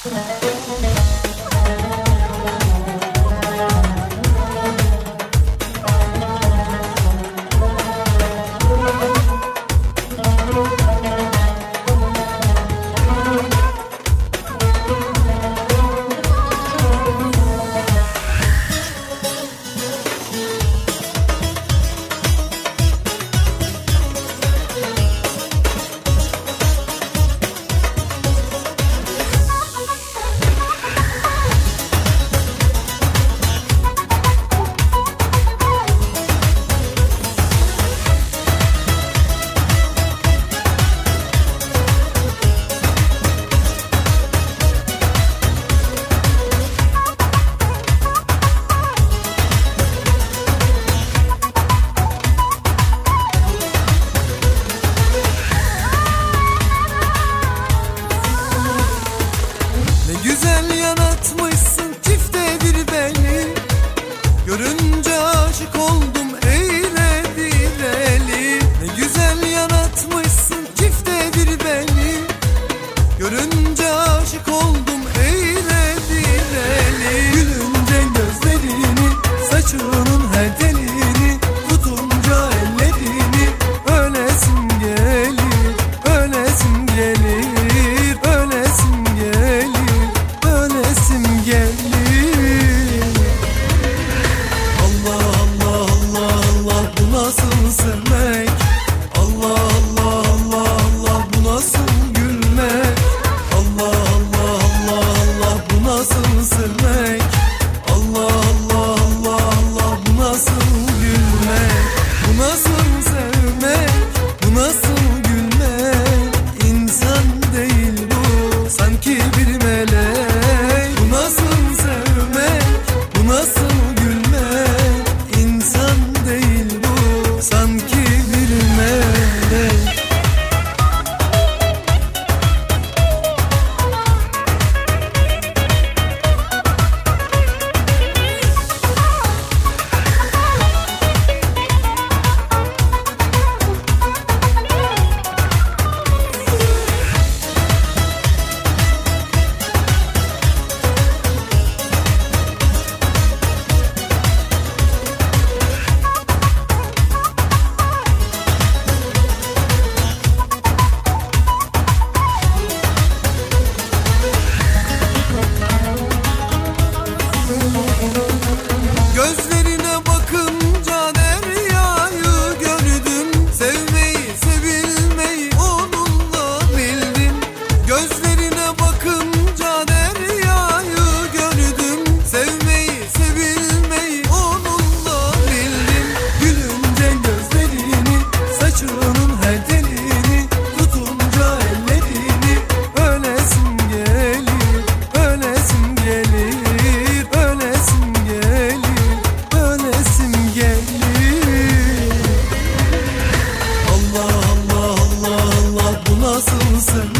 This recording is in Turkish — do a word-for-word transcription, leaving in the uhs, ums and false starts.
Güzel yaratmışsın çifte bir beni, görünce aşık oldum eyledi deli. Ne güzel yaratmışsın çifte bir beni, görünce aşık oldum eyledi deli. Gülünce gözlerini, saçının her telini, tutunca ellerini, ölesim gelir, ölesim gelir, ölesim gelir, ölesim gelir. Allah Allah Allah Allah, bu nasıl sevmek? Allah Allah Allah Allah, bu nasıl gülmek? Allah Allah Allah Allah, bu nasıl sevmek? Allah Allah Allah Allah, bu nasıl gülmek? Bu nasıl sevmek? Bu nasıl gülmek? İnsan değil bu, sanki bir melek. Bu nasıl sevmek? Bu nasıl gülmek? İnsan değil bu, sanki bir melek. Gözlerine bakınca deryayı gördüm, sevmeyi, sevilmeyi onunla bildim. Gözlerine bakınca deryayı gördüm, sevmeyi, sevilmeyi onunla bildim. Gülünce gözlerini, saçının her telini, tutunca ellerini, ölesim gelir, ölesim gelir, ölesim gelir, ölesim gelir. Allah Allah Allah Allah, bu nasıl sevmek?